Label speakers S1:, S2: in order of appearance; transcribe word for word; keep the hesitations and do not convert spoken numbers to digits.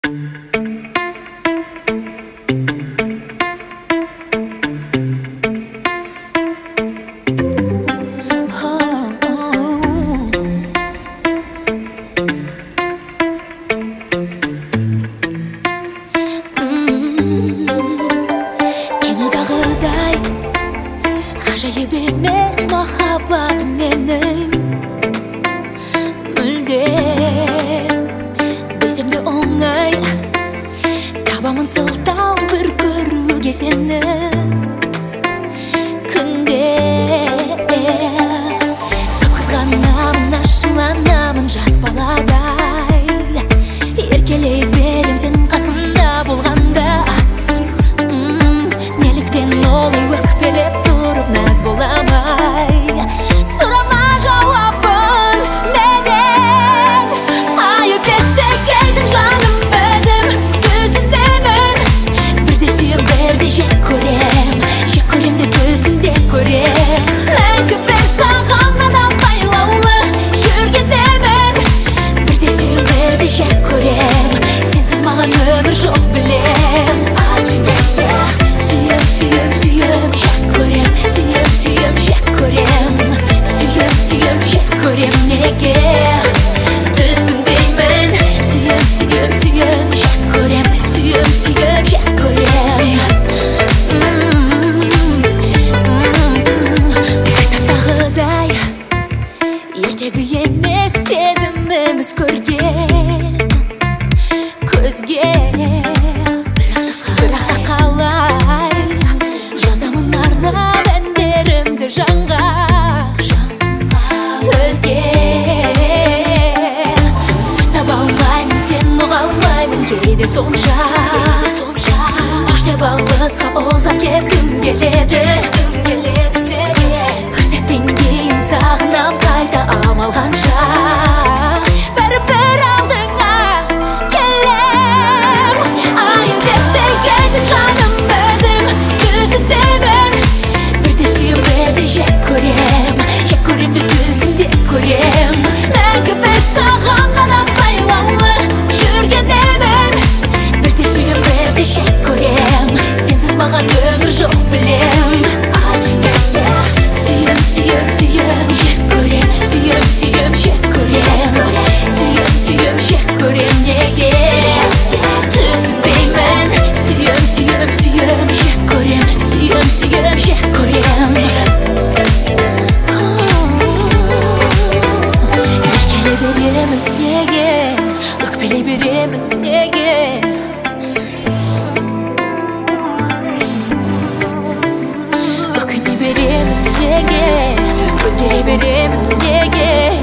S1: Ғажайып емес махаббатым менің мүлдем десем де оңай табамын сылтау бір көруге сені күнде көп қызғанамын ашуланамын жас баладай еркелей берем сенің қасымда болғанда неліктен олай өкпелеп тұрып наз боламай сұрама жауабын менен айып етпегейсің жаным өзім көзіндемін бірде сүйем бірде жек көрем жек көрем де көзіңде көрем мәңгі бір саған ғана байлаулы жүргендемін бірде сүйем бірде жек көрем сенсіз маған өмір жоқ білем Сүйем, сүйем, сүйем, жек көрем Сүйем, сүйем, жек көрем Сүйем, сүйем, жек көрем неге түсінбеймін Сүйем, сүйем, сүйем, жек көрем Сүйем, сүйем, жек көрем Кітаптағыдай ертегі емес сезіміміз көрген көзге бірақ та қалай жазамын арнап әндерімді жанға өзге сөз таба алмаймын сен ұға алмаймын кейде сонша қош деп алысқа ұзап кеткім келеді бір сәттен кейін сағынам қайта амал қанша бәрібір алдыңа келем айып етпегейсің жаным өзім көзіндемін бірде сүйем бірде жек көрем жек көрем де көзімде көрем мәңгі бір саған ғана байлаулы жүргендемін бірде сүйем бірде жек көрем сенсіз маған өмір жоқ білем Сүйем, сүйем, сүйем, жек көрем Сүйем, сүйем, жек көрем Сүйем, сүйем, жек көрем неге түсінбеймін Сүйем, сүйем, сүйем, жек көрем Сүйем, сүйем, жек көрем Еркелей беремін неге өкпелей беремін неге өкіне беремін неге өзгере беремін неге